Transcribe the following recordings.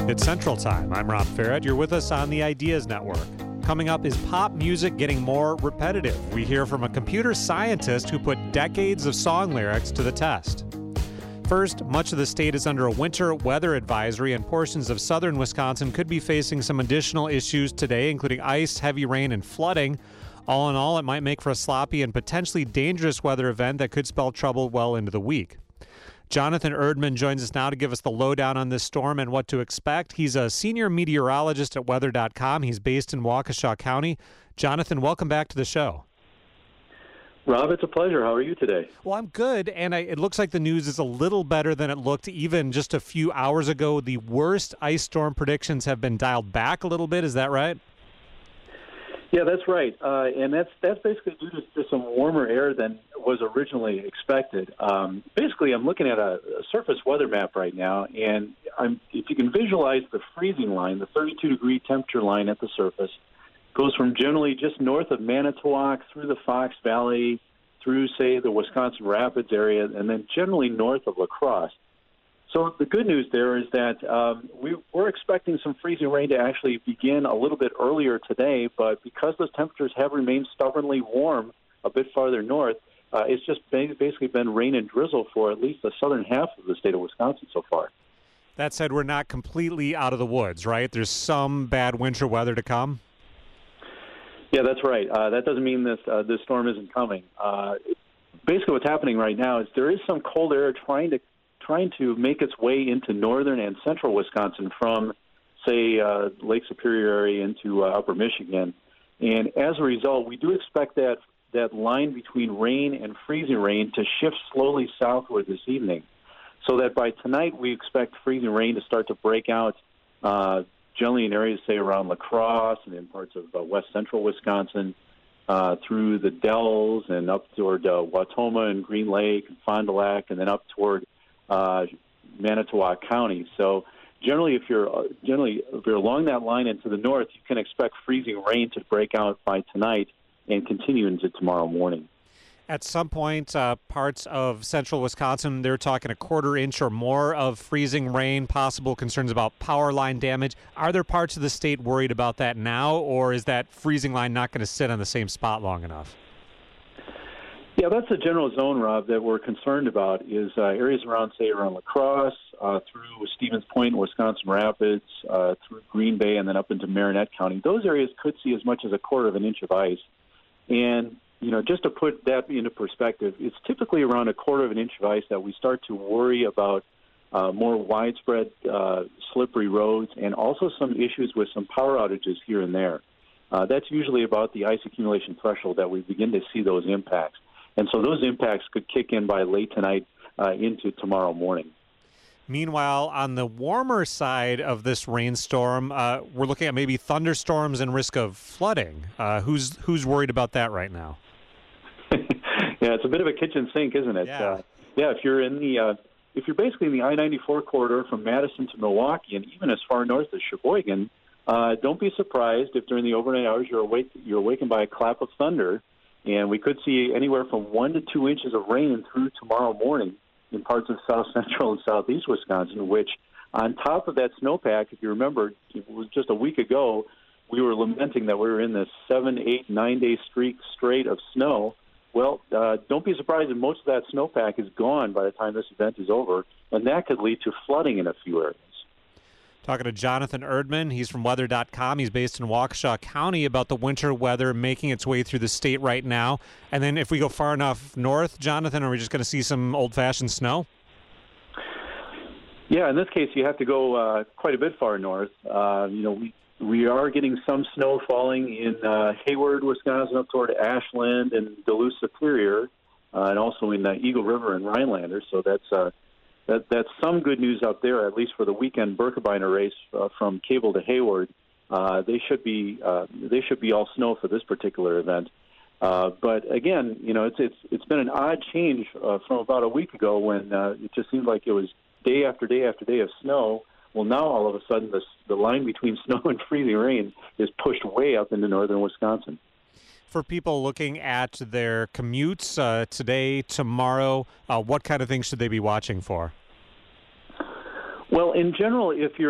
It's Central Time. I'm Rob Farrett. You're with us on the Ideas Network. Coming up, is pop music getting more repetitive? We hear from a computer scientist who put decades of song lyrics to the test. First, much of the state is under a winter weather advisory, and portions of southern Wisconsin could be facing some additional issues today, including ice, heavy rain, and flooding. All in all, it might make for a sloppy and potentially dangerous weather event that could spell trouble well into the week. Jonathan Erdman joins us now to give us the lowdown on this storm and what to expect. He's a senior meteorologist at weather.com. He's based in Waukesha County. Jonathan, welcome back to the show. Rob, it's a pleasure. How are you today? Well, I'm good, and it looks like the news is a little better than it looked even just a few hours ago. The worst ice storm predictions have been dialed back a little bit. Is that right? Yeah, that's right. And that's basically due to some warmer air than was originally expected. Basically, I'm looking at a surface weather map right now, and if you can visualize the freezing line, the 32-degree temperature line at the surface, goes from generally just north of Manitowoc through the Fox Valley, through, say, the Wisconsin Rapids area, and then generally north of La Crosse. So the good news there is that we're expecting some freezing rain to actually begin a little bit earlier today, but because those temperatures have remained stubbornly warm a bit farther north, it's just basically been rain and drizzle for at least the southern half of the state of Wisconsin so far. That said, we're not completely out of the woods, right? There's some bad winter weather to come? Yeah, that's right. That doesn't mean this storm isn't coming. Basically what's happening right now is there is some cold air trying to make its way into northern and central Wisconsin from, say, Lake Superior area into upper Michigan. And as a result, we do expect that line between rain and freezing rain to shift slowly southward this evening, so that by tonight we expect freezing rain to start to break out generally in areas, say, around La Crosse and in parts of west central Wisconsin, through the Dells and up toward Wautoma and Green Lake and Fond du Lac, and then up toward Manitowoc County. So generally, if you're along that line and to the north, you can expect freezing rain to break out by tonight and continue into tomorrow morning. At some point, parts of central Wisconsin, they're talking a quarter inch or more of freezing rain, possible concerns about power line damage. Are there parts of the state worried about that now, or is that freezing line not going to sit on the same spot long enough? Yeah, that's the general zone, Rob, that we're concerned about is areas around La Crosse, through Stevens Point, Wisconsin Rapids, through Green Bay, and then up into Marinette County. Those areas could see as much as a quarter of an inch of ice. And, just to put that into perspective, it's typically around a quarter of an inch of ice that we start to worry about more widespread slippery roads and also some issues with some power outages here and there. That's usually about the ice accumulation threshold that we begin to see those impacts. And so those impacts could kick in by late tonight into tomorrow morning. Meanwhile, on the warmer side of this rainstorm, we're looking at maybe thunderstorms and risk of flooding. Who's worried about that right now? Yeah, it's a bit of a kitchen sink, isn't it? Yeah. If you're basically in the I-94 corridor from Madison to Milwaukee and even as far north as Sheboygan, don't be surprised if during the overnight hours you're awakened by a clap of thunder. And we could see anywhere from 1 to 2 inches of rain through tomorrow morning in parts of south central and southeast Wisconsin, which on top of that snowpack, if you remember, it was just a week ago, we were lamenting that we were in this 7, 8, 9-day streak straight of snow. Well, don't be surprised if most of that snowpack is gone by the time this event is over, and that could lead to flooding in a few areas. Talking to Jonathan Erdman. He's from weather.com. He's based in Waukesha County about the winter weather making its way through the state right now. And then if we go far enough north, Jonathan, are we just going to see some old-fashioned snow? Yeah, in this case, you have to go quite a bit far north. We are getting some snow falling in Hayward, Wisconsin, up toward Ashland and Duluth Superior, and also in Eagle River and Rhinelander. So that's some good news up there, at least for the weekend Birkebeiner race from Cable to Hayward. They should be all snow for this particular event. But again, it's been an odd change from about a week ago when it just seemed like it was day after day after day of snow. Well, now all of a sudden the line between snow and freezing rain is pushed way up into northern Wisconsin. For people looking at their commutes today, tomorrow, what kind of things should they be watching for? Well, in general, if you're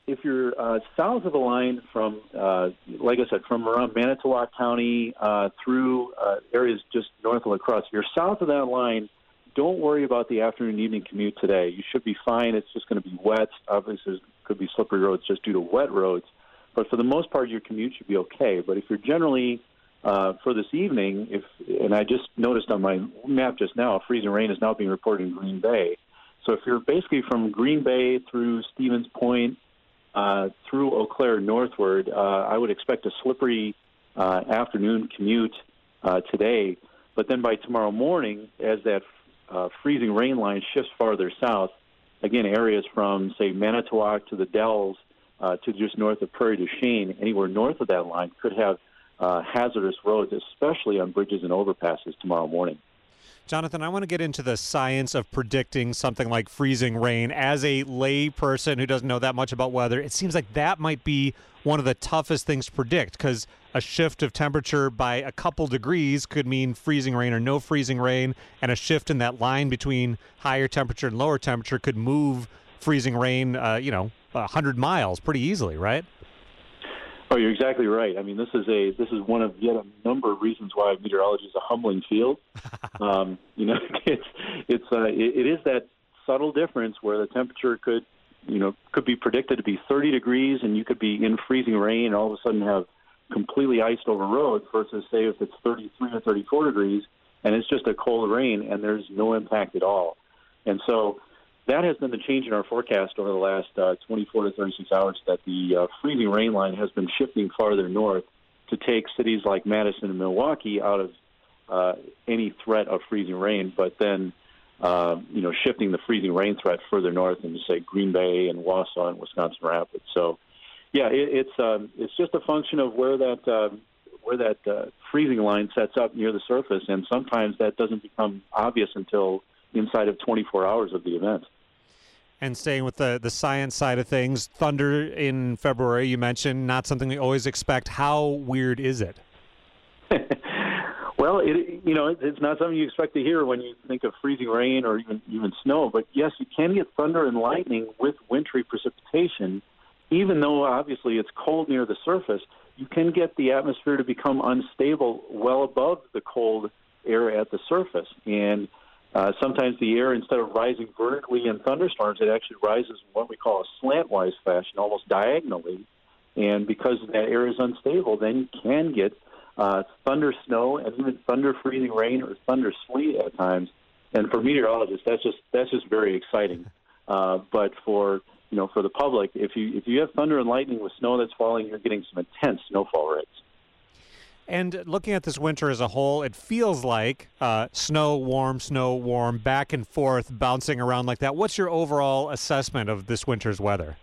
if you're south of the line from, like I said, from around Manitowoc County through areas just north of La Crosse, if you're south of that line, don't worry about the afternoon evening commute today. You should be fine. It's just going to be wet. Obviously, there could be slippery roads just due to wet roads. But for the most part, your commute should be okay. But if you're generally, for this evening, and I just noticed on my map just now, freezing rain is now being reported in Green Bay. So if you're basically from Green Bay through Stevens Point, through Eau Claire northward, I would expect a slippery afternoon commute today. But then by tomorrow morning, as that freezing rain line shifts farther south, again, areas from, say, Manitowoc to the Dells to just north of Prairie du Chien, anywhere north of that line could have hazardous roads, especially on bridges and overpasses tomorrow morning. Jonathan, I want to get into the science of predicting something like freezing rain. As a lay person who doesn't know that much about weather, it seems like that might be one of the toughest things to predict, because a shift of temperature by a couple degrees could mean freezing rain or no freezing rain, and a shift in that line between higher temperature and lower temperature could move freezing rain, 100 miles pretty easily, right? Oh, you're exactly right. I mean, this is one of yet a number of reasons why meteorology is a humbling field. It is that subtle difference where the temperature could be predicted to be 30 degrees, and you could be in freezing rain and all of a sudden have completely iced over roads, versus say if it's 33 or 34 degrees and it's just a cold rain and there's no impact at all. And so that has been the change in our forecast over the last 24 to 36 hours, that the freezing rain line has been shifting farther north to take cities like Madison and Milwaukee out of any threat of freezing rain, but then shifting the freezing rain threat further north into, say, Green Bay and Wausau and Wisconsin Rapids. So, yeah, it's just a function of where that freezing line sets up near the surface, and sometimes that doesn't become obvious until inside of 24 hours of the event. And staying with the science side of things, thunder in February, you mentioned, not something we always expect. How weird is it? Well, it's not something you expect to hear when you think of freezing rain or even snow. But yes, you can get thunder and lightning with wintry precipitation. Even though obviously it's cold near the surface, you can get the atmosphere to become unstable well above the cold air at the surface. And sometimes the air, instead of rising vertically in thunderstorms, it actually rises in what we call a slantwise fashion, almost diagonally. And because that air is unstable, then you can get thunder snow and even thunder freezing rain or thunder sleet at times. And for meteorologists, that's just very exciting. But for the public, if you have thunder and lightning with snow that's falling, you're getting some intense snowfall rates. And looking at this winter as a whole, it feels like snow, warm, back and forth, bouncing around like that. What's your overall assessment of this winter's weather?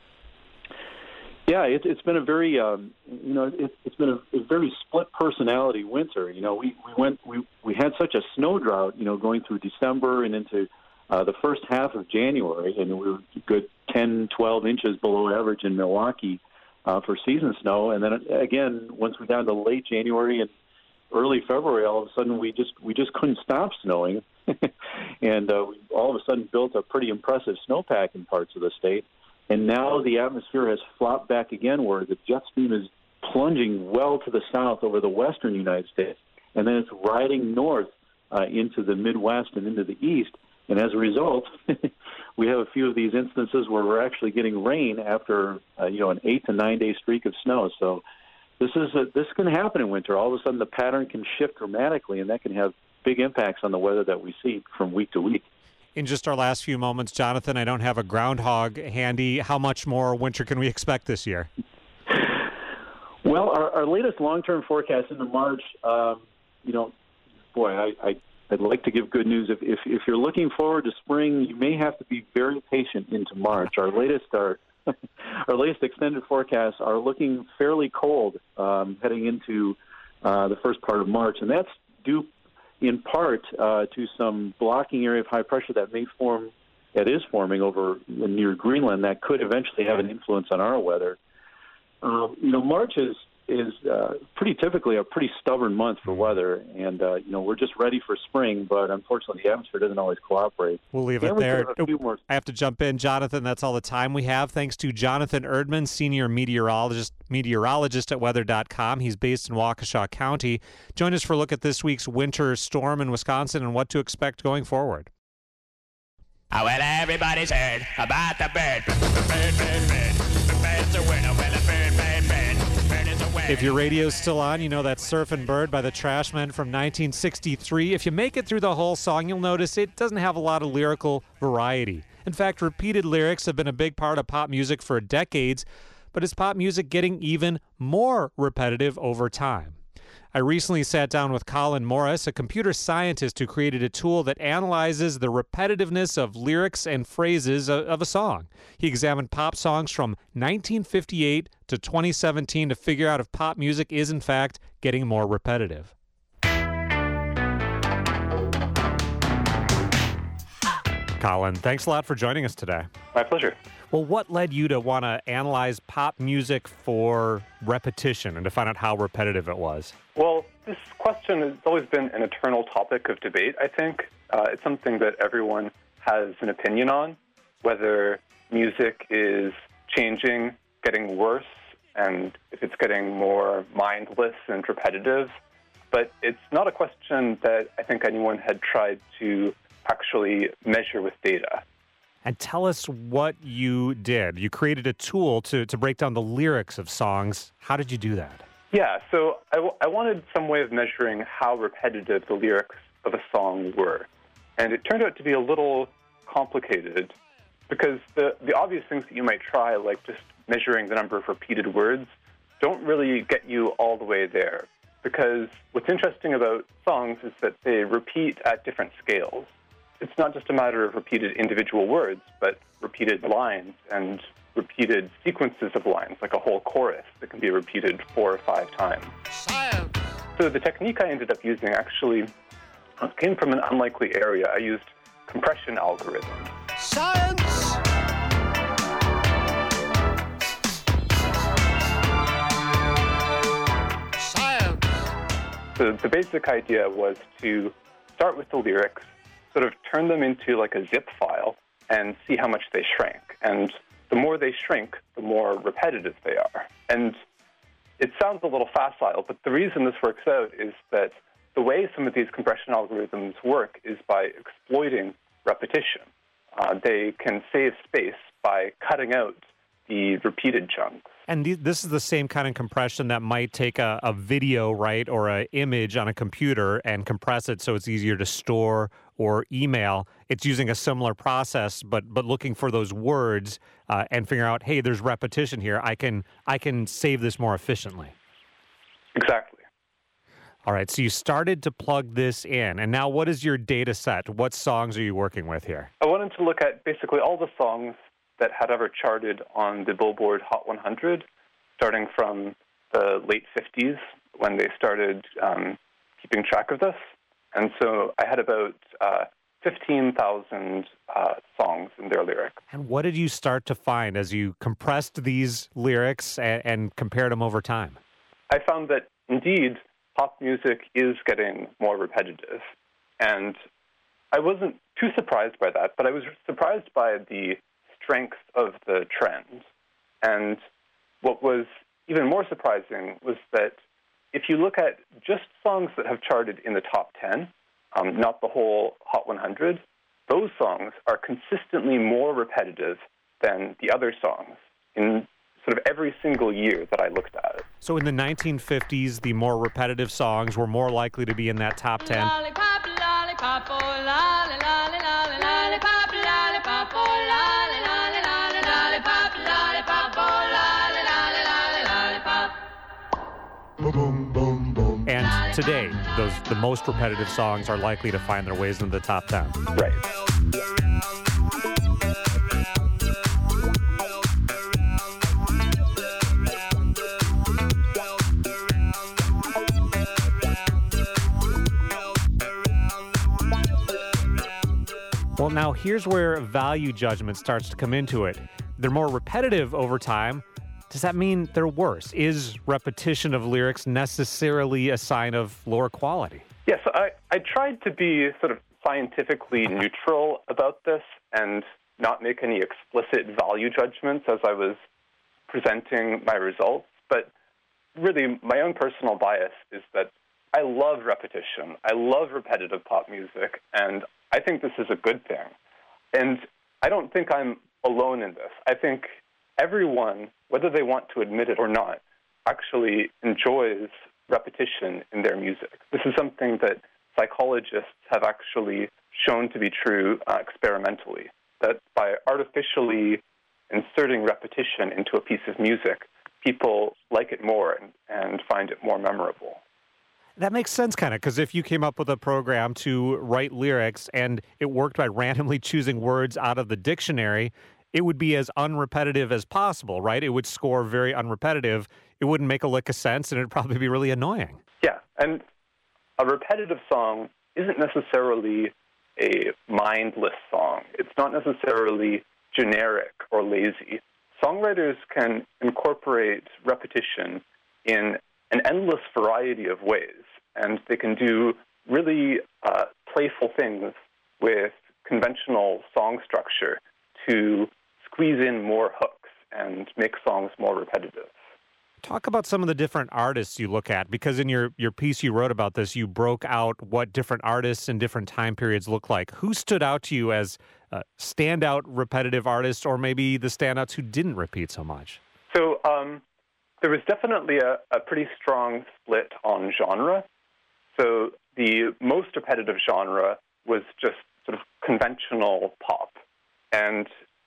Yeah, it's been a very it's been a very split personality winter. We had such a snow drought, going through December and into the first half of January, and we were a good 10, 12 inches below average in Milwaukee for season snow. And then again, once we got into late January and early February, all of a sudden we just couldn't stop snowing, and we all of a sudden built a pretty impressive snowpack in parts of the state. And now the atmosphere has flopped back again, where the jet stream is plunging well to the south over the western United States, and then it's riding north into the Midwest and into the east. And as a result, we have a few of these instances where we're actually getting rain after an 8 to 9 day streak of snow. So this can happen in winter. All of a sudden, the pattern can shift dramatically, and that can have big impacts on the weather that we see from week to week. In just our last few moments, Jonathan, I don't have a groundhog handy. How much more winter can we expect this year? Well, our latest long-term forecast into March, I'd like to give good news. If you're looking forward to spring, you may have to be very patient into March. Our latest extended forecasts are looking fairly cold heading into the first part of March, and that's due in part to some blocking area of high pressure that is forming over near Greenland that could eventually have an influence on our weather. March is is pretty typically a pretty stubborn month for weather, and we're just ready for spring, but unfortunately the atmosphere doesn't always cooperate. We'll leave it there. I have to jump in, Jonathan. That's all the time we have. Thanks to Jonathan Erdman, senior meteorologist at weather.com. He's based in Waukesha County. Join us for a look at this week's winter storm in Wisconsin and what to expect going forward. Oh, well, everybody's heard about the bird. The bird's a winner. Well, a bird is a winner. If your radio's still on, you know that's Surfin' Bird by the Trashmen from 1963. If you make it through the whole song, you'll notice it doesn't have a lot of lyrical variety. In fact, repeated lyrics have been a big part of pop music for decades, but is pop music getting even more repetitive over time? I recently sat down with Colin Morris, a computer scientist who created a tool that analyzes the repetitiveness of lyrics and phrases of a song. He examined pop songs from 1958 to 2017 to figure out if pop music is, in fact, getting more repetitive. Colin, thanks a lot for joining us today. My pleasure. Well, what led you to want to analyze pop music for repetition and to find out how repetitive it was? Well, this question has always been an eternal topic of debate, I think. It's something that everyone has an opinion on, whether music is changing, getting worse, and if it's getting more mindless and repetitive. But it's not a question that I think anyone had tried to actually measure with data. And tell us what you did. You created a tool to break down the lyrics of songs. How did you do that? Yeah, so I wanted some way of measuring how repetitive the lyrics of a song were. And it turned out to be a little complicated because the obvious things that you might try, like just measuring the number of repeated words, don't really get you all the way there. Because what's interesting about songs is that they repeat at different scales. It's not just a matter of repeated individual words, but repeated lines and repeated sequences of lines, like a whole chorus that can be repeated 4 or 5 times. Science. So the technique I ended up using actually came from an unlikely area. I used compression algorithms. Science. Science. So the basic idea was to start with the lyrics, sort of turn them into like a zip file and see how much they shrank. And the more they shrink, the more repetitive they are. And it sounds a little facile, but the reason this works out is that the way some of these compression algorithms work is by exploiting repetition. They can save space by cutting out the repeated chunks. And this is the same kind of compression that might take a video, right, or an image on a computer and compress it so it's easier to store or email. It's using a similar process, but looking for those words and figuring out, hey, there's repetition here. I can save this more efficiently. Exactly. All right, so you started to plug this in, and now what is your data set? What songs are you working with here? I wanted to look at basically all the songs that had ever charted on the Billboard Hot 100, starting from the late 50s when they started keeping track of this. And so I had about 15,000 songs in their lyrics. And what did you start to find as you compressed these lyrics and compared them over time? I found that, indeed, pop music is getting more repetitive. And I wasn't too surprised by that, but I was surprised by the strength of the trend. And what was even more surprising was that if you look at just songs that have charted in the top 10, not the whole Hot 100, those songs are consistently more repetitive than the other songs in sort of every single year that I looked at it. So in the 1950s, the more repetitive songs were more likely to be in that top 10. Lollipop, lollipop, oh, lolly, lolly, lolly, lollipop, lollipop, oh, lolly, lolly, lolly, lollipop, lollipop, oh, lolly, lolly, lollipop. Boom, boom, boom. And today, the most repetitive songs are likely to find their ways into the top 10. Right. Well, now here's where value judgment starts to come into it. They're more repetitive over time. Does that mean they're worse? Is repetition of lyrics necessarily a sign of lower quality? Yes, I tried to be sort of scientifically neutral about this and not make any explicit value judgments as I was presenting my results. But really, my own personal bias is that I love repetition. I love repetitive pop music, and I think this is a good thing. And I don't think I'm alone in this. I think everyone, whether they want to admit it or not, actually enjoys repetition in their music. This is something that psychologists have actually shown to be true experimentally, that by artificially inserting repetition into a piece of music, people like it more and find it more memorable. That makes sense, kind of, because if you came up with a program to write lyrics and it worked by randomly choosing words out of the dictionary, it would be as unrepetitive as possible, right? It would score very unrepetitive. It wouldn't make a lick of sense, and it'd probably be really annoying. Yeah, and a repetitive song isn't necessarily a mindless song. It's not necessarily generic or lazy. Songwriters can incorporate repetition in an endless variety of ways, and they can do really playful things with conventional song structure to squeeze in more hooks and make songs more repetitive. Talk about some of the different artists you look at, because in your piece you wrote about this, you broke out what different artists and different time periods look like. Who stood out to you as standout repetitive artists, or maybe the standouts who didn't repeat so much? So there was definitely a pretty strong split on genre. So the most repetitive genre was just sort of conventional pop. And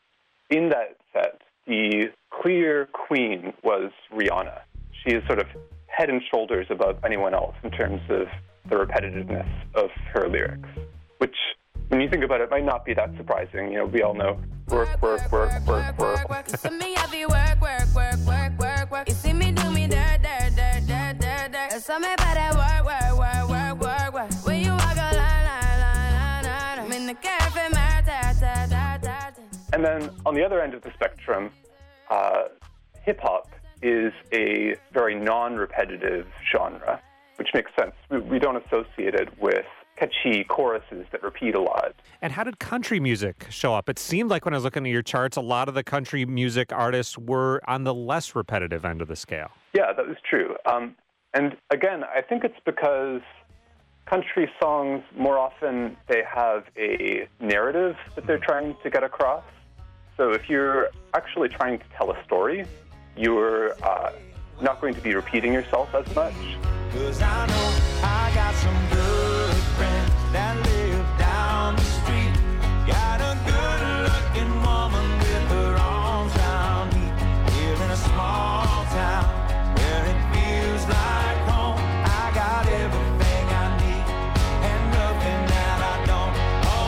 in that set, the clear queen was Rihanna. She is sort of head and shoulders above anyone else in terms of the repetitiveness of her lyrics, which, when you think about it, might not be that surprising. You know, we all know work, work, work, work, work. You see me heavy work, work, work, work, work, work. You see me do me dirt, dirt, dirt, dirt, dirt, dirt. You saw me better work, work, work, work, work, work. When you walk a line, line, line, line, line. I'm in the cafe, my ta, ta, ta, ta, ta. And then on the other end of the spectrum, hip-hop is a very non-repetitive genre, which makes sense. We don't associate it with catchy choruses that repeat a lot. And how did country music show up? It seemed like when I was looking at your charts, a lot of the country music artists were on the less repetitive end of the scale. Yeah, that was true. And again, I think it's because country songs, more often, they have a narrative that they're trying to get across. So if you're actually trying to tell a story, you're not going to be repeating yourself as much. 'Cause I know I got some good friends that live down the street. Got a good-looking woman with her arms round me. Here in a small town where it feels like home. I got everything I need and nothing that I don't.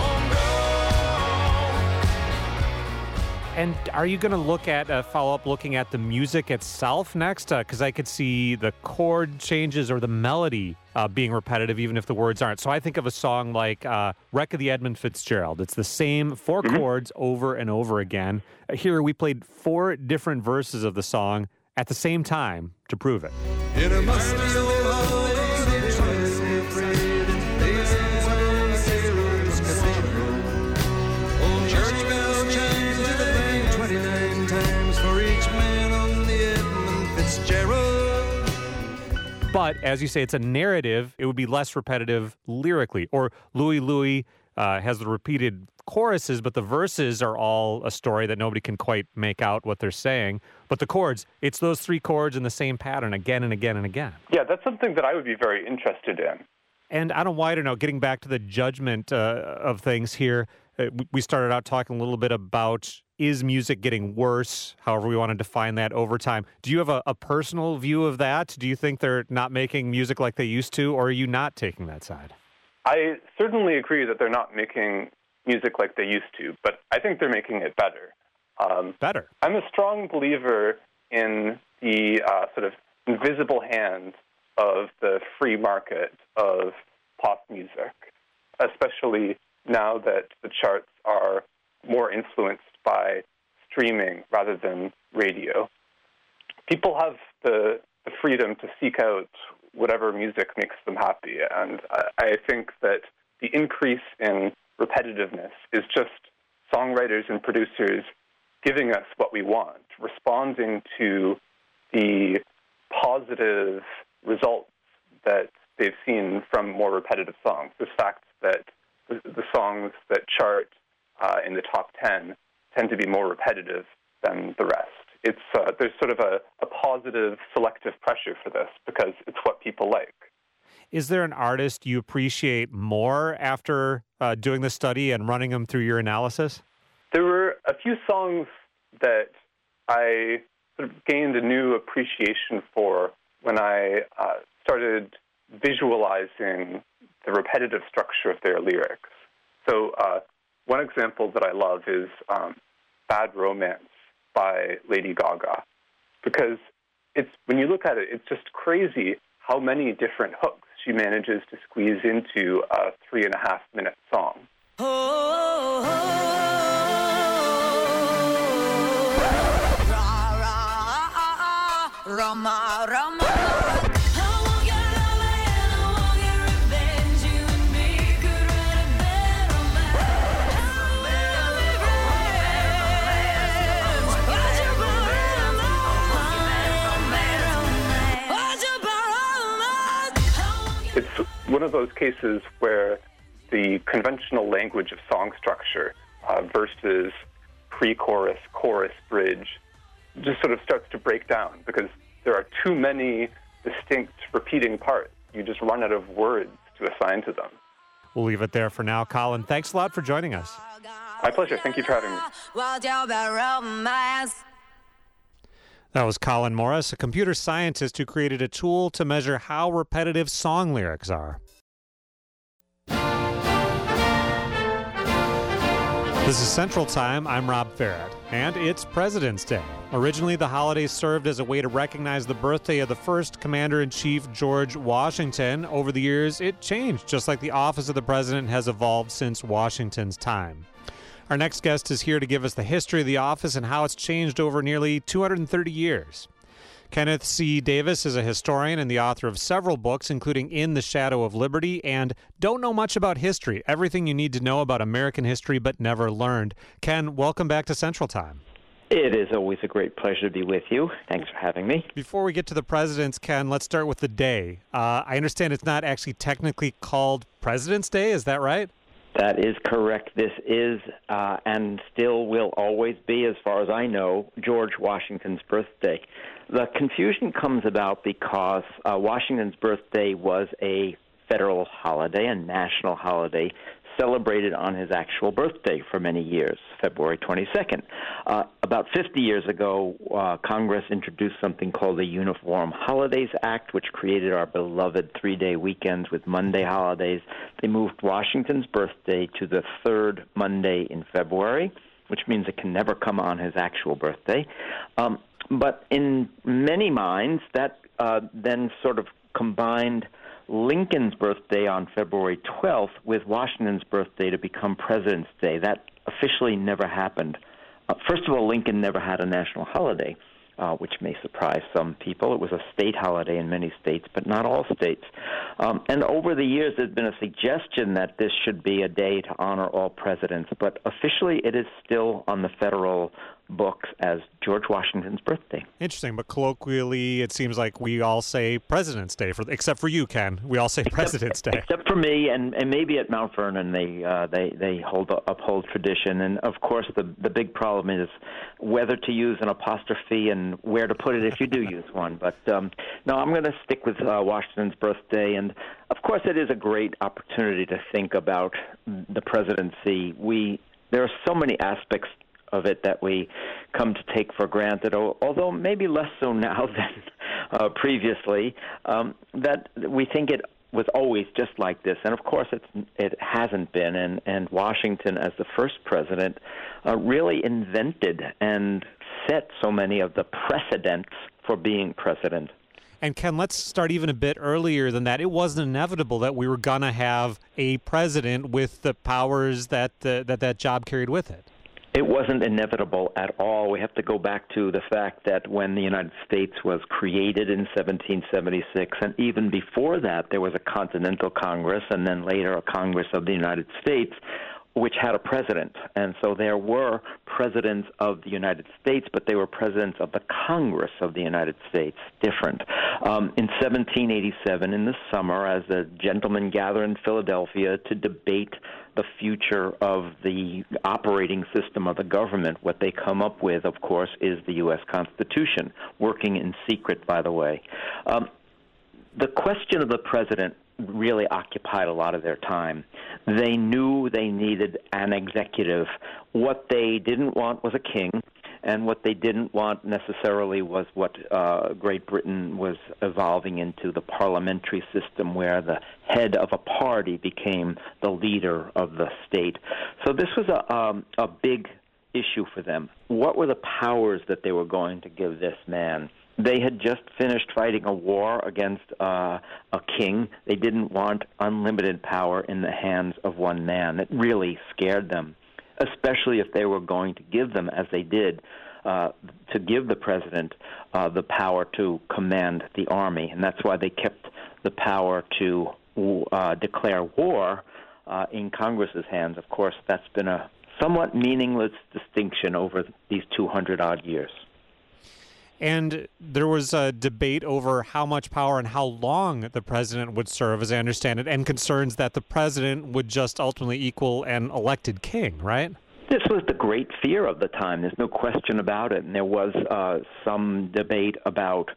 Oh, no. And are you going to look at follow up looking at the music itself next? Because I could see the chord changes or the melody being repetitive, even if the words aren't. So I think of a song like Wreck of the Edmund Fitzgerald. It's the same four chords over and over again. Here we played 4 different verses of the song at the same time to prove it. In a musty old holiday, afraid in places on the sailor's cathedral. Old church bell chimes to the bank 29 times for each man on the Edmund Fitzgerald. But as you say, it's a narrative. It would be less repetitive lyrically. Or Louie Louie has the repeated choruses, but the verses are all a story that nobody can quite make out what they're saying. But the chords, it's those 3 chords in the same pattern again and again and again. Yeah, that's something that I would be very interested in. And on a wider note, getting back to the judgment of things here, we started out talking a little bit about, is music getting worse, however we want to define that, over time. Do you have a personal view of that? Do you think they're not making music like they used to, or are you not taking that side? I certainly agree that they're not making music like they used to, but I think they're making it better. Better? I'm a strong believer in the sort of invisible hand of the free market of pop music, especially now that the charts are more influenced by streaming rather than radio. people have the freedom to seek out whatever music makes them happy. And I think that the increase in repetitiveness is just songwriters and producers giving us what we want, responding to the positive results that they've seen from more repetitive songs. The fact that the songs that chart in the top 10 tend to be more repetitive than the rest. It's there's sort of a positive selective pressure for this because it's what people like. Is there an artist you appreciate more after doing the study and running them through your analysis? There were a few songs that I sort of gained a new appreciation for when I started visualizing the repetitive structure of their lyrics. So one example that I love is Bad Romance by Lady Gaga, because when you look at it, it's just crazy how many different hooks she manages to squeeze into a 3.5-minute song. It's one of those cases where the conventional language of song structure, verses, pre-chorus, chorus, bridge, just sort of starts to break down because there are too many distinct repeating parts. You just run out of words to assign to them. We'll leave it there for now. Colin, thanks a lot for joining us. My pleasure. Thank you for having me. That was Colin Morris, a computer scientist who created a tool to measure how repetitive song lyrics are. This is Central Time. I'm Rob Farrett, and it's President's Day. Originally, the holiday served as a way to recognize the birthday of the first Commander-in-Chief, George Washington. Over the years, it changed, just like the office of the president has evolved since Washington's time. Our next guest is here to give us the history of the office and how it's changed over nearly 230 years. Kenneth C. Davis is a historian and the author of several books, including In the Shadow of Liberty and Don't Know Much About History, Everything You Need to Know About American History But Never Learned. Ken, welcome back to Central Time. It is always a great pleasure to be with you. Thanks for having me. Before we get to the presidents, Ken, let's start with the day. I understand it's not actually technically called President's Day, is that right? That is correct. This is, and still will always be, as far as I know, George Washington's birthday. The confusion comes about because Washington's birthday was a federal holiday, a national holiday, celebrated on his actual birthday for many years, February 22nd. About 50 years ago, Congress introduced something called the Uniform Holidays Act, which created our beloved 3-day weekends with Monday holidays. They moved Washington's birthday to the third Monday in February, which means it can never come on his actual birthday. But in many minds, that then sort of combined Lincoln's birthday on February 12th with Washington's birthday to become President's Day. That officially never happened. First of all, Lincoln never had a national holiday, which may surprise some people. It was a state holiday in many states, but not all states. And over the years, there's been a suggestion that this should be a day to honor all presidents, but officially it is still on the federal books as George Washington's birthday. Interesting, but colloquially, it seems like we all say President's Day, except for you, Ken. We all say President's Day. Except for me, and maybe at Mount Vernon they uphold tradition. And of course, the big problem is whether to use an apostrophe and where to put it if you do use one. But no, I'm going to stick with Washington's birthday. And of course, it is a great opportunity to think about the presidency. There are so many aspects of it that we come to take for granted, although maybe less so now than previously, that we think it was always just like this. And of course it hasn't been, and Washington, as the first president, really invented and set so many of the precedents for being president. And Ken, let's start even a bit earlier than that. It wasn't inevitable that we were going to have a president with the powers that that job carried with it. It wasn't inevitable at all. We have to go back to the fact that when the United States was created in 1776, and even before that, there was a Continental Congress, and then later a Congress of the United States, which had a president. And so there were presidents of the United States, but they were presidents of the Congress of the United States, different. In 1787, in the summer, as the gentlemen gather in Philadelphia to debate the future of the operating system of the government, what they come up with, of course, is the U.S. Constitution, working in secret, by the way. The question of the president really occupied a lot of their time. They knew they needed an executive. What they didn't want was a king, and what they didn't want necessarily was what Great Britain was evolving into, the parliamentary system where the head of a party became the leader of the state. So this was a big issue for them. What were the powers that they were going to give this man? They had just finished fighting a war against a king. They didn't want unlimited power in the hands of one man. It really scared them, especially if they were going to give them, as they did, to give the president the power to command the army. And that's why they kept the power to declare war in Congress's hands. Of course, that's been a somewhat meaningless distinction over these 200-odd years. And there was a debate over how much power and how long the president would serve, as I understand it, and concerns that the president would just ultimately equal an elected king, right? This was the great fear of the time. There's no question about it. And there was some debate about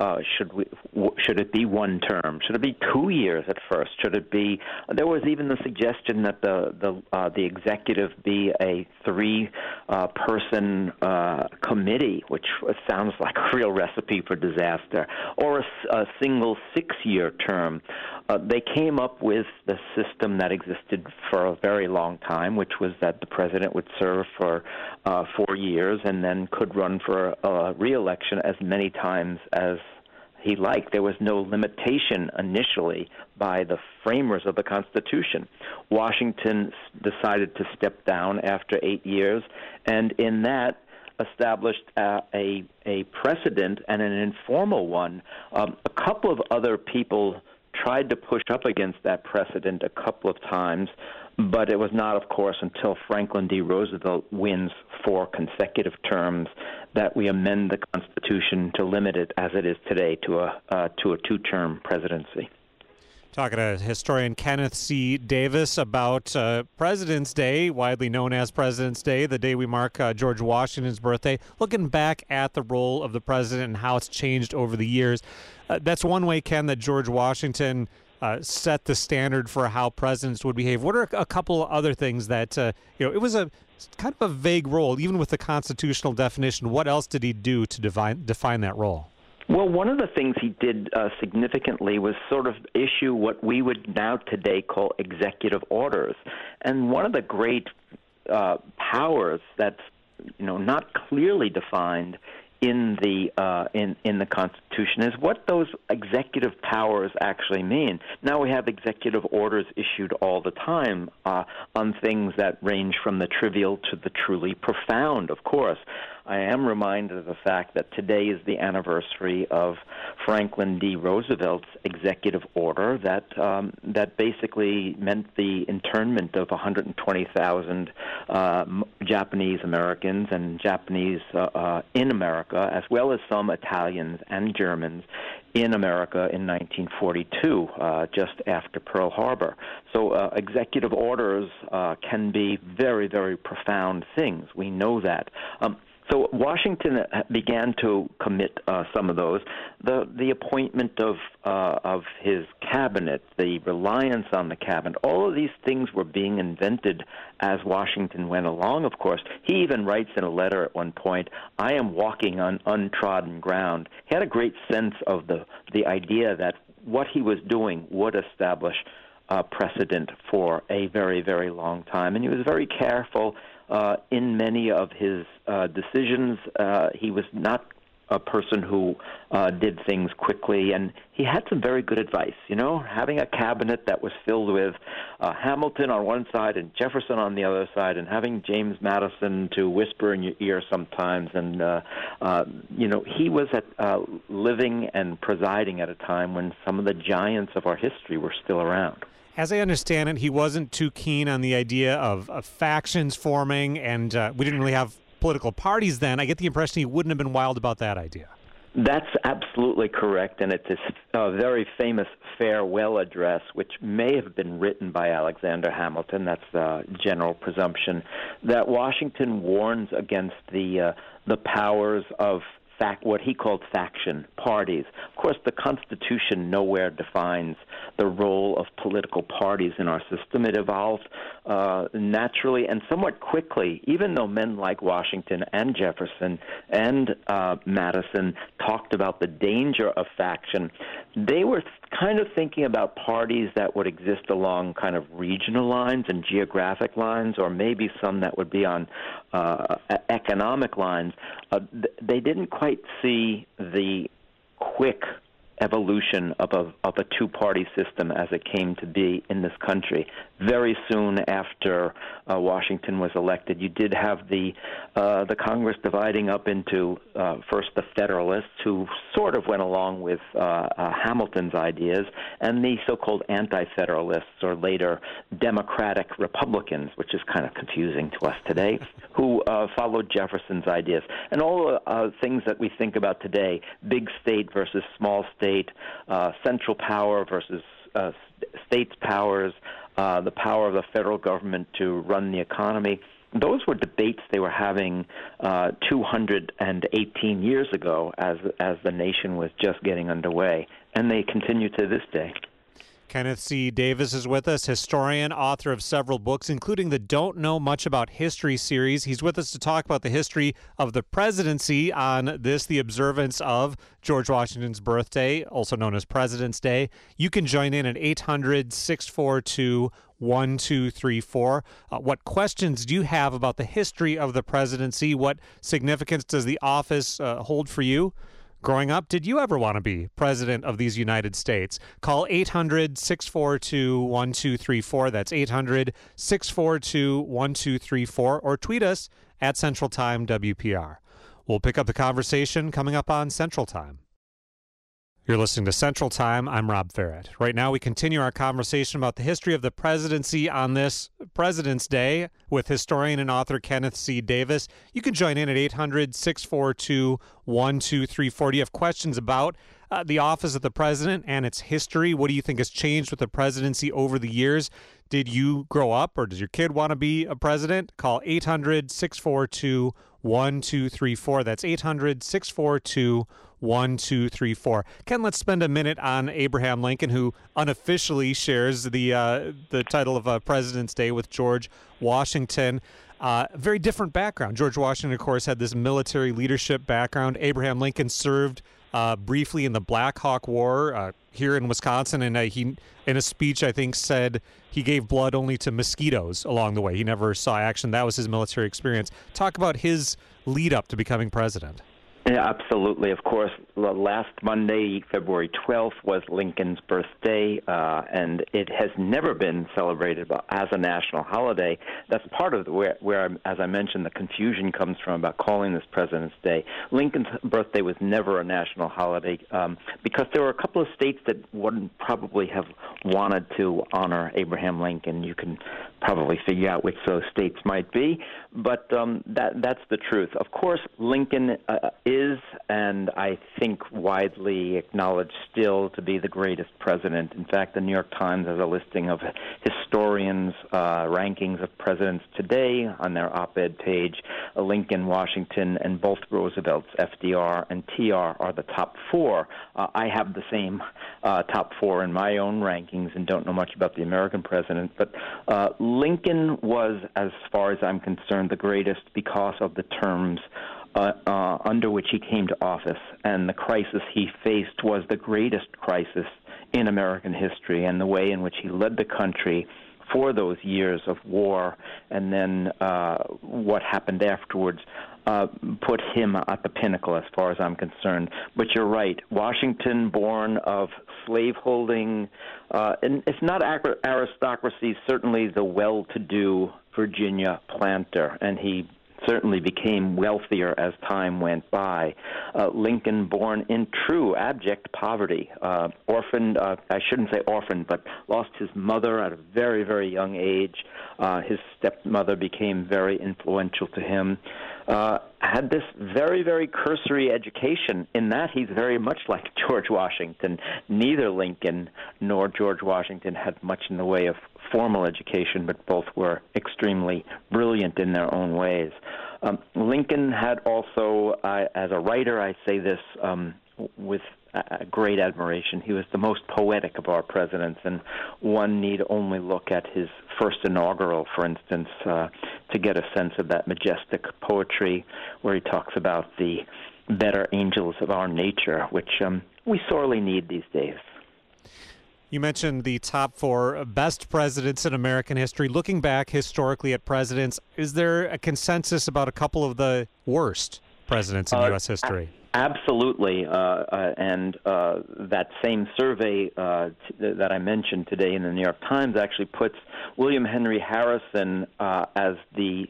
should it be one term? Should it be 2 years at first? Should it be? There was even the suggestion that the executive be a three-person committee, which sounds like a real recipe for disaster, or a single 6-year term. They came up with the system that existed for a very long time, which was that the president would serve for 4 years and then could run for a re-election as many times as he liked. There was no limitation initially by the framers of the Constitution. Washington decided to step down after 8 years, and in that established a precedent, and an informal one. A couple of other people tried to push up against that precedent a couple of times, but it was not, of course, until Franklin D. Roosevelt wins 4 consecutive terms that we amend the Constitution to limit it, as it is today, to a 2-term presidency. Talking to historian Kenneth C. Davis about President's Day, widely known as President's Day, the day we mark George Washington's birthday, looking back at the role of the president and how it's changed over the years. That's one way, Ken, that George Washington set the standard for how presidents would behave. What are a couple of other things that, it was a kind of a vague role, even with the constitutional definition. What else did he do to define that role? Well, one of the things he did significantly was sort of issue what we would now today call executive orders. And one of the great powers that's not clearly defined in the Constitution is what those executive powers actually mean. Now we have executive orders issued all the time on things that range from the trivial to the truly profound, of course. I am reminded of the fact that today is the anniversary of Franklin D. Roosevelt's executive order that basically meant the internment of 120,000 Japanese Americans and Japanese in America, as well as some Italians and Germans in America in 1942, just after Pearl Harbor. So executive orders can be very, very profound things. We know that. So Washington began to commit some of those. The appointment of his cabinet, the reliance on the cabinet, all of these things were being invented as Washington went along, of course. He even writes in a letter at one point, "I am walking on untrodden ground." He had a great sense of the idea that what he was doing would establish precedent for a very, very long time. And he was very careful in many of his decisions. He was not a person who did things quickly, and he had some very good advice. Having a cabinet that was filled with Hamilton on one side and Jefferson on the other side, and having James Madison to whisper in your ear sometimes, and he was living and presiding at a time when some of the giants of our history were still around. As I understand it, he wasn't too keen on the idea of factions forming, and we didn't really have political parties then. I get the impression he wouldn't have been wild about that idea. That's absolutely correct, and it's this very famous farewell address, which may have been written by Alexander Hamilton. That's the general presumption, that Washington warns against the powers of what he called faction parties. Of course, the Constitution nowhere defines the role of political parties in our system. It evolved naturally and somewhat quickly, even though men like Washington and Jefferson and Madison talked about the danger of faction. They were kind of thinking about parties that would exist along kind of regional lines and geographic lines, or maybe some that would be on economic lines. They didn't quite see the quick evolution of a two-party system as it came to be in this country. Very soon after Washington was elected, you did have the Congress dividing up into first the Federalists, who sort of went along with Hamilton's ideas, and the so-called Anti-Federalists, or later Democratic Republicans, which is kind of confusing to us today, who followed Jefferson's ideas. And all things that we think about today, big state versus small state, central power versus states' powers, the power of the federal government to run the economy. Those were debates they were having 218 years ago as the nation was just getting underway, and they continue to this day. Kenneth C. Davis is with us, historian, author of several books, including the Don't Know Much About History series. He's with us to talk about the history of the presidency on this, the observance of George Washington's birthday, also known as President's Day. You can join in at 800-642-1234. What questions do you have about the history of the presidency? What significance does the office hold for you? Growing up, did you ever want to be president of these United States? Call 800-642-1234. That's 800-642-1234. Or tweet us at Central Time WPR. We'll pick up the conversation coming up on Central Time. You're listening to Central Time. I'm Rob Farrett. Right now, we continue our conversation about the history of the presidency on this President's Day with historian and author Kenneth C. Davis. You can join in at 800-642-1234. Do you have questions about the office of the president and its history? What do you think has changed with the presidency over the years? Did you grow up, or does your kid want to be a president? Call 800-642-1234. That's 800-642-1234. Ken, let's spend a minute on Abraham Lincoln, who unofficially shares the title of President's Day with George Washington. Very different background. George Washington, of course, had this military leadership background. Abraham Lincoln served briefly in the Black Hawk War here in Wisconsin, and he, in a speech, I think, said he gave blood only to mosquitoes along the way. He never saw action. That was his military experience. Talk about his lead up to becoming president. Yeah, absolutely. Of course, last Monday, February 12th, was Lincoln's birthday, and it has never been celebrated as a national holiday. That's part of where, as I mentioned, the confusion comes from about calling this President's Day. Lincoln's birthday was never a national holiday because there were a couple of states that wouldn't probably have wanted to honor Abraham Lincoln. You can probably figure out which those states might be, but that's the truth. Of course, Lincoln is, and I think widely acknowledged still, to be the greatest president. In fact, the New York Times has a listing of historians' rankings of presidents today on their op-ed page. Lincoln, Washington, and both Roosevelt's, FDR and TR, are the top four. I have the same top four in my own rankings and don't know much about the American president, but Lincoln was, as far as I'm concerned, the greatest because of the terms under which he came to office, and the crisis he faced was the greatest crisis in American history, and the way in which he led the country for those years of war, and then what happened afterwards, put him at the pinnacle as far as I'm concerned. But you're right. Washington, born of slaveholding, and if not aristocracy, certainly the well-to-do Virginia planter, and he certainly became wealthier as time went by. Lincoln, born in true abject poverty, orphaned, I shouldn't say orphaned, but lost his mother at a very, very young age. His stepmother became very influential to him. Had this very, very cursory education. In that, he's very much like George Washington. Neither Lincoln nor George Washington had much in the way of formal education, but both were extremely brilliant in their own ways. Lincoln had also, as a writer, I say this with great admiration, he was the most poetic of our presidents, and one need only look at his first inaugural, for instance, to get a sense of that majestic poetry where he talks about the better angels of our nature, which we sorely need these days. You mentioned the top 4 best presidents in American history. Looking back historically at presidents, is there a consensus about a couple of the worst presidents in U.S. history? Absolutely, and that same survey that I mentioned today in the New York Times actually puts William Henry Harrison as the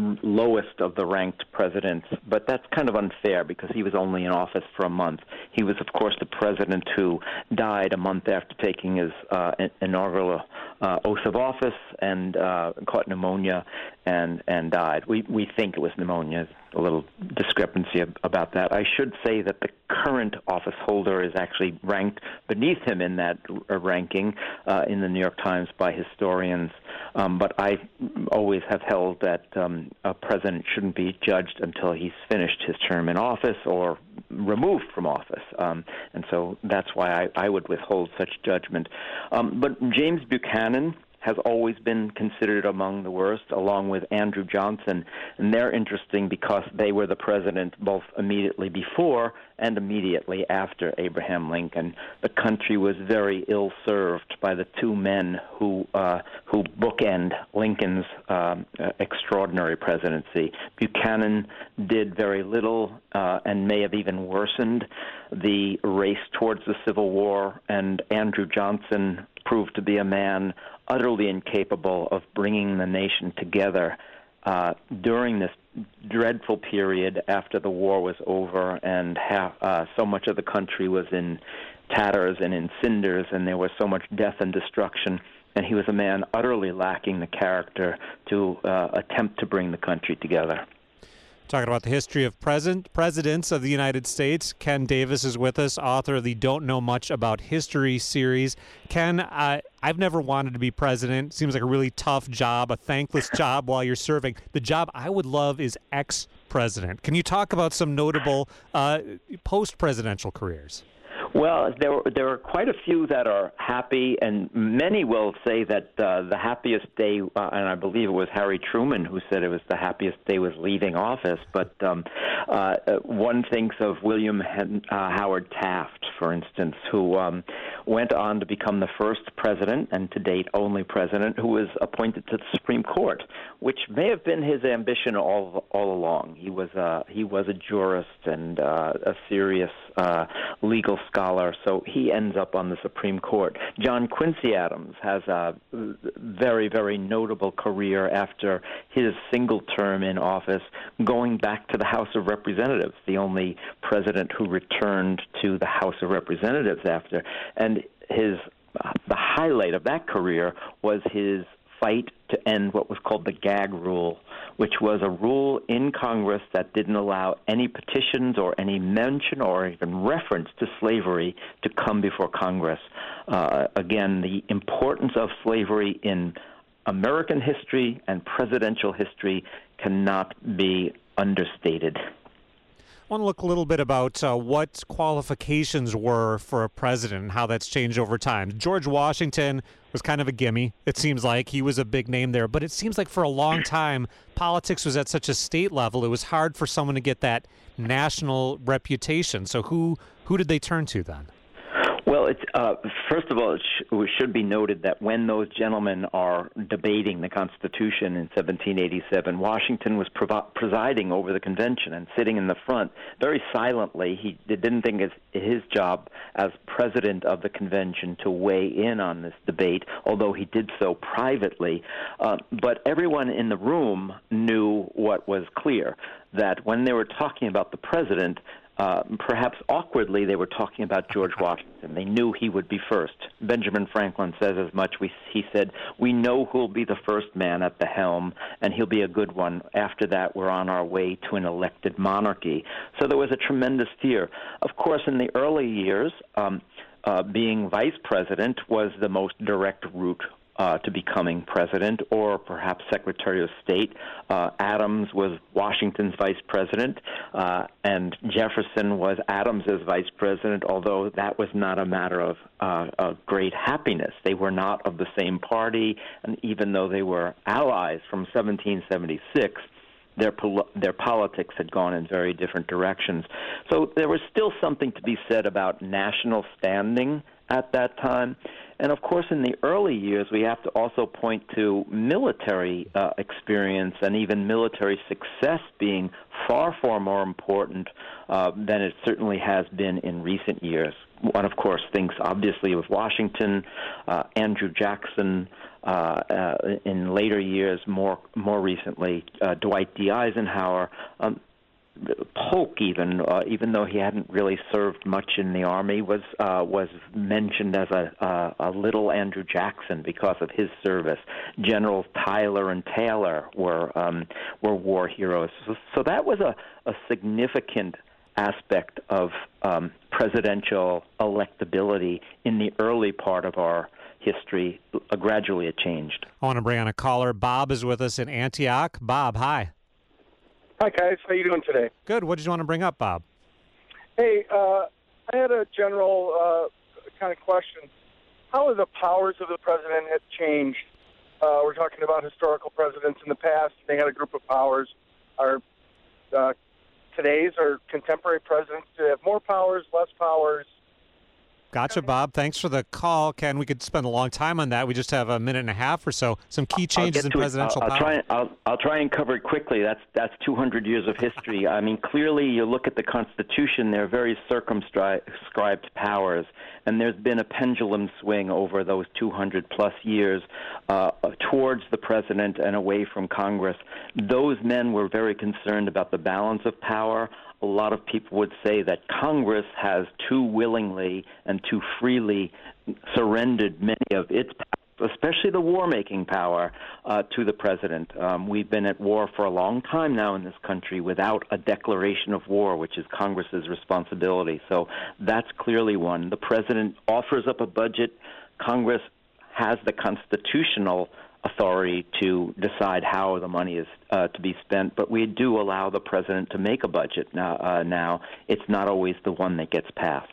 lowest of the ranked presidents, but that's kind of unfair because he was only in office for a month. He was, of course, the president who died a month after taking his inaugural oath of office and caught pneumonia and died. We think it was pneumonia. A little discrepancy about that. I should say that the current office holder is actually ranked beneath him in that ranking in the New York Times by historians. But I always have held that a president shouldn't be judged until he's finished his term in office or removed from office. And so that's why I would withhold such judgment. But James Buchanan has always been considered among the worst, along with Andrew Johnson. And they're interesting because they were the president both immediately before and immediately after Abraham Lincoln. The country was very ill-served by the two men who bookend Lincoln's extraordinary presidency. Buchanan did very little and may have even worsened the race towards the Civil War, and Andrew Johnson proved to be a man utterly incapable of bringing the nation together during this dreadful period after the war was over and so much of the country was in tatters and in cinders, and there was so much death and destruction. And he was a man utterly lacking the character to attempt to bring the country together. Talking about the history of presidents of the United States, Ken Davis is with us, author of the Don't Know Much About History series. Ken, I've never wanted to be president. Seems like a really tough job, a thankless job while you're serving. The job I would love is ex-president. Can you talk about some notable post-presidential careers? Well, there are quite a few that are happy, and many will say that the happiest day, and I believe it was Harry Truman who said it was the happiest day was leaving office, but one thinks of William Howard Taft, for instance, who went on to become the first president, and to date only president, who was appointed to the Supreme Court, which may have been his ambition all along. He was a jurist and a serious legal scholar, so he ends up on the Supreme Court. John Quincy Adams has a very, very notable career after his single term in office, going back to the House of Representatives, the only president who returned to the House of Representatives after. And the highlight of that career was his fight to end what was called the gag rule, which was a rule in Congress that didn't allow any petitions or any mention or even reference to slavery to come before Congress. Again, the importance of slavery in American history and presidential history cannot be understated. I want to look a little bit about what qualifications were for a president and how that's changed over time. George Washington was kind of a gimme. It seems like he was a big name there, but it seems like for a long time, politics was at such a state level, it was hard for someone to get that national reputation. So who did they turn to then? Well, first of all, it should be noted that when those gentlemen are debating the Constitution in 1787, Washington was presiding over the convention and sitting in the front very silently. He didn't think it's his job as president of the convention to weigh in on this debate, although he did so privately. But everyone in the room knew what was clear, that when they were talking about the president, perhaps awkwardly, they were talking about George Washington. They knew he would be first. Benjamin Franklin says as much. He said, "We know who'll be the first man at the helm, and he'll be a good one. After that, we're on our way to an elected monarchy." So there was a tremendous fear. Of course, in the early years, being vice president was the most direct route to becoming president, or perhaps Secretary of State. Adams was Washington's vice president, and Jefferson was Adams's vice president, although that was not a matter of great happiness. They were not of the same party, and even though they were allies from 1776, their politics had gone in very different directions. So there was still something to be said about national standing at that time. And, of course, in the early years, we have to also point to military experience and even military success being far, far more important than it certainly has been in recent years. One, of course, thinks obviously of Washington, Andrew Jackson, in later years, more recently, Dwight D. Eisenhower, Polk, even though he hadn't really served much in the Army, was mentioned as a little Andrew Jackson because of his service. Generals Tyler and Taylor were war heroes. So that was a significant aspect of presidential electability in the early part of our history. Gradually it changed. I want to bring on a caller. Bob is with us in Antioch. Bob, hi. Hi, guys. How you doing today? Good. What did you want to bring up, Bob? Hey, I had a general kind of question. How have the powers of the president have changed? We're talking about historical presidents in the past. They had a group of powers. Are today's or contemporary presidents, do they have more powers, less powers? Gotcha, Bob. Thanks for the call. Ken, we could spend a long time on that. We just have a minute and a half or so. Some key changes in presidential power. I'll try and cover it quickly. That's 200 years of history. I mean, clearly, you look at the Constitution, there are very circumscribed powers, and there's been a pendulum swing over those 200-plus years towards the president and away from Congress. Those men were very concerned about the balance of power. A lot of people would say that Congress has too willingly and too freely surrendered many of its powers, especially the war-making power, to the president. We've been at war for a long time now in this country without a declaration of war, which is Congress's responsibility. So that's clearly one. The president offers up a budget. Congress has the constitutional authority to decide how the money is to be spent, but we do allow the president to make a budget now. It's not always the one that gets passed.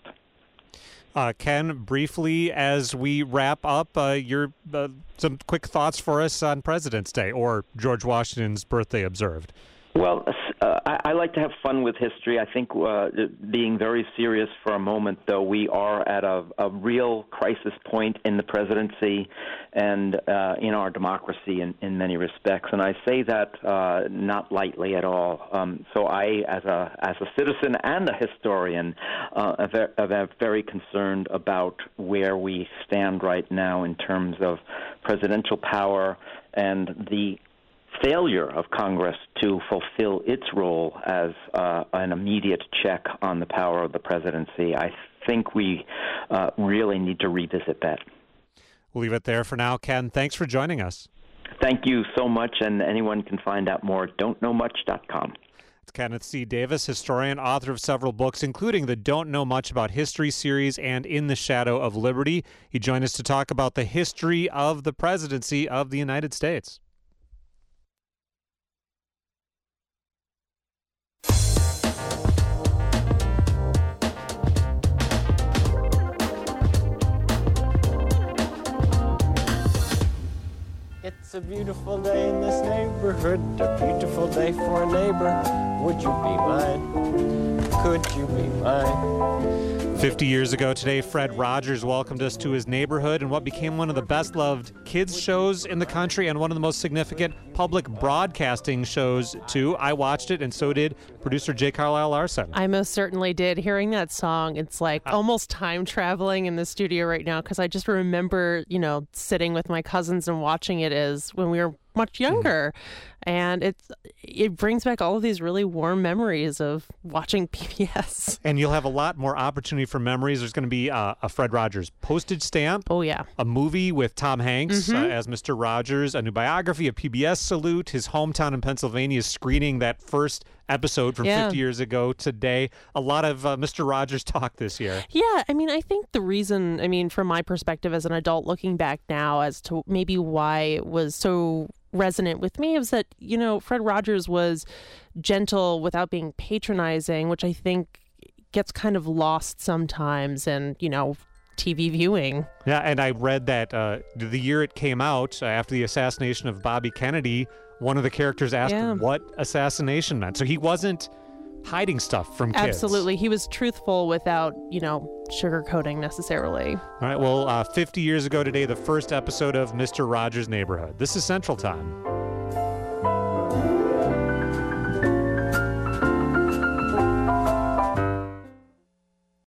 Ken, briefly, as we wrap up, some quick thoughts for us on President's Day, or George Washington's birthday observed. Well, I like to have fun with history. I think being very serious for a moment, though, we are at a real crisis point in the presidency and in our democracy in many respects. And I say that not lightly at all. So I, as a citizen and a historian, am very concerned about where we stand right now in terms of presidential power and the failure of Congress to fulfill its role as an immediate check on the power of the presidency. I think we really need to revisit that. We'll leave it there for now. Ken, thanks for joining us. Thank you so much, and anyone can find out more at don'tknowmuch.com. It's Kenneth C. Davis, historian, author of several books, including the Don't Know Much About History series and In the Shadow of Liberty. He joined us to talk about the history of the presidency of the United States. It's a beautiful day in this neighborhood, a beautiful day for a neighbor. Would you be mine? Could you be mine? 50 years ago today, Fred Rogers welcomed us to his neighborhood in what became one of the best-loved kids shows in the country and one of the most significant public broadcasting shows, too. I watched it, and so did producer J. Carlisle Larson. I most certainly did. Hearing that song, it's like almost time traveling in the studio right now, because I just remember, sitting with my cousins and watching it as when we were much younger. And it brings back all of these really warm memories of watching PBS. And you'll have a lot more opportunity for memories. There's going to be a Fred Rogers postage stamp. Oh, yeah. A movie with Tom Hanks as Mr. Rogers, a new biography, a PBS salute. His hometown in Pennsylvania is screening that first episode from 50 years ago today. A lot of Mr. Rogers talk this year. Yeah, I think the reason, from my perspective as an adult looking back now as to maybe why it was so resonant with me is that, Fred Rogers was gentle without being patronizing, which I think gets kind of lost sometimes in, TV viewing. Yeah, and I read that the year it came out, after the assassination of Bobby Kennedy, one of the characters asked what assassination meant. So he wasn't hiding stuff from kids. Absolutely. He was truthful without, sugarcoating necessarily. All right, well, 50 years ago today, the first episode of Mr. Rogers' Neighborhood. This is Central Time.